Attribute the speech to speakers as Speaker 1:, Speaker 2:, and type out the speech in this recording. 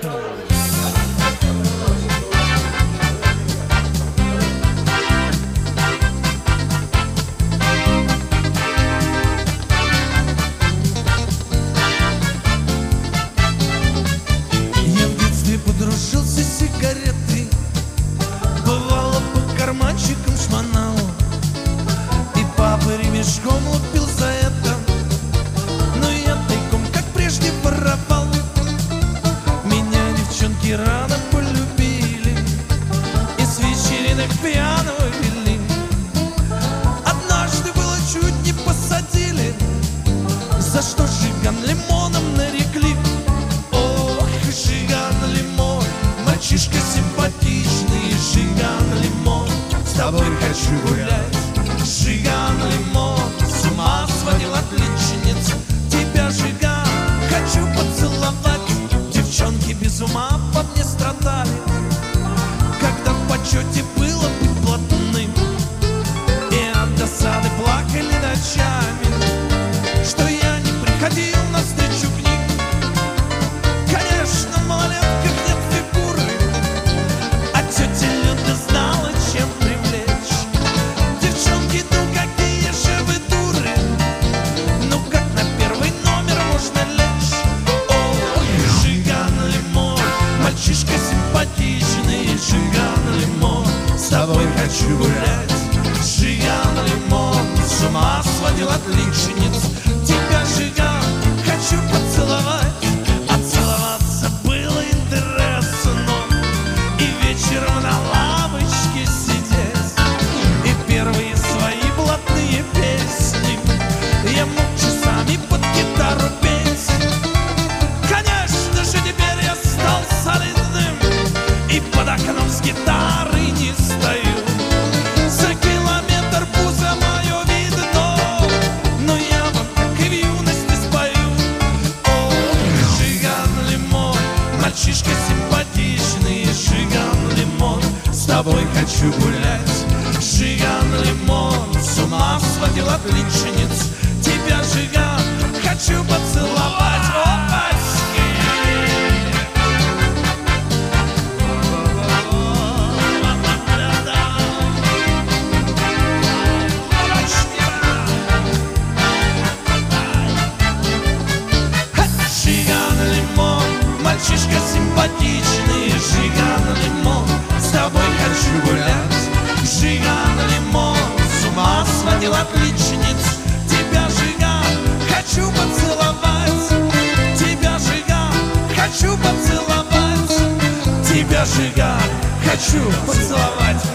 Speaker 1: Я в детстве подружился с сигаретой, бывало по карманчикам шмонал, и папа ремешком лупил за это, но я тайком, как прежде, воровал. Меня девчонки рано полюбили и с вечеринок пьяного вели. Однажды было чуть не посадили, за что Жиган лимоном нарекли. Ох, Жиган Лимон, мальчишка симпатичный, Жиган Лимон, с тобой хочу гулять. Жиган Лимон, с ума сводил отличниц, тебя, Жиган, хочу поцеловать. Девчонки без ума по мне страдали, когда в почете было быть блатным, и от досады плакали ночами, что я не приходил навстречу к ним. Конечно, в малолетках нет фигуры, а тетя Люда знала, чем привлечь. Девчонки, ну какие же вы дуры, ну как на первый номер можно лечь? Ой, Жиган Лимон, мальчишка симпатичный, Жиган Лимон, с тобой хочу гулять. Жиган Лимон, с ума сводил отличниц, тебя, Жиган, хочу поцеловать. А целоваться было интересно, и вечером на лавочке сидеть, и первые свои блатные песни я мог часами под гитару петь. Конечно же, теперь я стал солидным, и под окном с гитарой не стою. За километр пузо мое видно, но я вам, как и в юности, спою. Ой, Жиган Лимон, мальчишка симпатичный, Жиган Лимон, с тобой хочу гулять. Жиган Лимон, с ума сводил отличниц, тебя, Жиган, хочу поцеловать. Опачки! Жиган Лимон, мальчишка симпатичный, Жиган Лимон, с тобой хочу гулять. Жиган Лимон, с ума сводил отличниц, тебя, Жиган, хочу поцеловать. Тебя, Жиган, хочу поцеловать. Тебя, Жиган, хочу поцеловать.